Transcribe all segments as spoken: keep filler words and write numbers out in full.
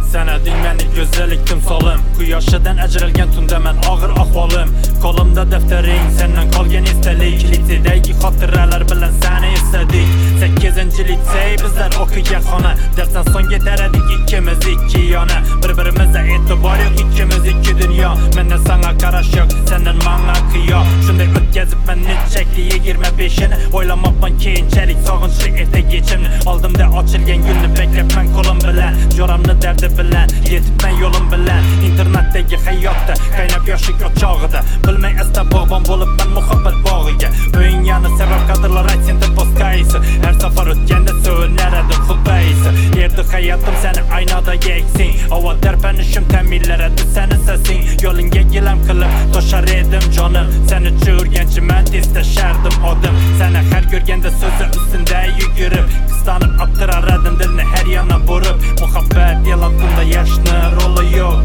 Sənəding məni gözəlik timsolim, Quyoşidan ajralgan tunda men og'ir ahvolim. Qo'limda daftaring, sendan qolgan esdalik, Litsedagi xotiralar bilan seni esladik. sakkizinchi litsey bizlar o'qigan xona, darsdan so'ng yetaradik ikkimiz ikki yona. Bir-birimizga e'tibor yo'q, ikkimiz ikki dunyo. Mendan sana qarash yo'q, sendan menga qiyo. Shunday o'tkazibman nechakli yigirma beshini, o'ylamabman keyinchalik sog'inchli ertagechimni. Oldimda ochilgan gulni beklayapman qo'lim bilan, jo'ramni dardi bilan, yetibman yo'lim bilan. Internetdagi hayotda qaynab yoshlik o'chog'ida, bilmay asta bog'bon bo'libman muhabbat bog'iga. O'yin yana sabab qadrlar aytsin deb boskaysi, har safar o'tganda so'naradi xudbaysi. Yerda hayotim seni aynodagi aksing, avval darpanishim ta'minlaradi seni sasing. Yo'lingga gilam qilib toshar edim jonim, seni cho'rganchi men testashardim odim. Seni har ko'rganda so'zi ustinda yugurib, qistanib abtirar edim dilni har yana borib. Muhabbat yalatganda yashni roli yo'q,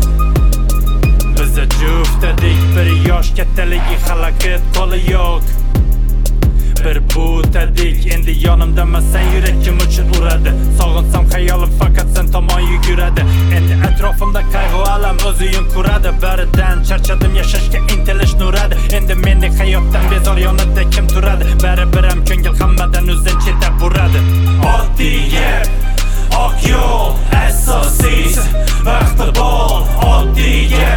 biza juftdik bir yosh kattaligi xalaqit qo'li yo'q. Bir butadik, endi yonimdamasan yurakim uchun uradi. Sog'insam hayolim faqat sen tomon yuguradi. Endi atrofimda qayg'u alam o'ziyim kuradi. Baridan charchadim, yashashga intilish nuradi. Endi mendek hayotdan bezor yonida kim turadi? Baribir ham ko'ngil hammadan o'zin chetab buradi. Oddiy gap, oq yo'l asosiysi, vaqti bol. Oddiy gap,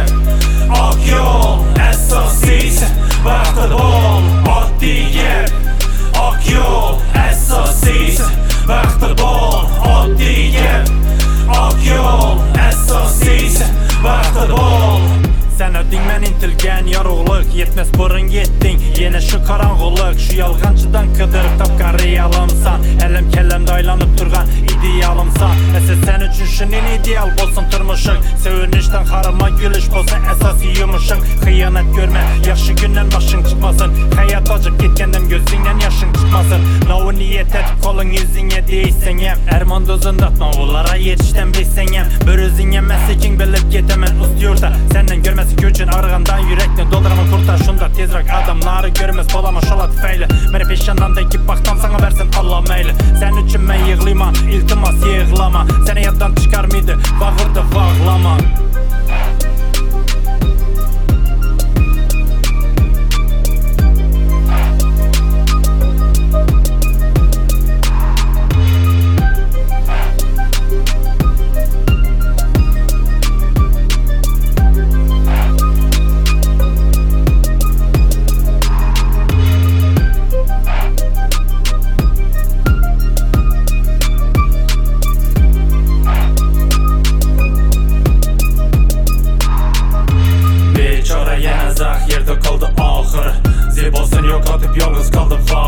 oq yo'l asosiysi, vaqti bol. Oddiy gap, oq yo'l asosiysi, vaqti bol. Oddiy gap, oq yo'l asosiysi, vaqti bol. Sənəding men intilgan yorug'lik, yetmas bo'rin yetding yana shu qorong'ulik. Shu yolg'onchidan qidirib topgan realimsan, elim kallamda aylanib turgan idealimsan. Esa sen uchun shuning ideal bo'lsin turmushing, sevinishdan harama kulish bo'lsin asosiy yumushing. Xiyonat ko'rma, yaxshi kundan boshing chiqmasin, hayot ochib ketgandan ko'zingdan yoshing chiqmasin. Novi niyat etib qo'ling yuzingga deysan ham, armon do'zinda novlara yetishdan besang ham, bir o'zing emas lekin bilib ketaman ust yurtda. Sendan ko'rmas uchun arg'andan yurakni doldiraman kurta. Shunda tezroq odamlari ko'rmas bo'laman shala tufayli. Meni peshonamdagi baxtam sana bersin Alloh mayli. Sen uchun men yig'layman, iltimos yig'lama. Seni yoddan chiqarmaydi, bag'rida bog'lama. Yerda qoldi oxiri, zebosini yo'qotib yolg'iz qoldi.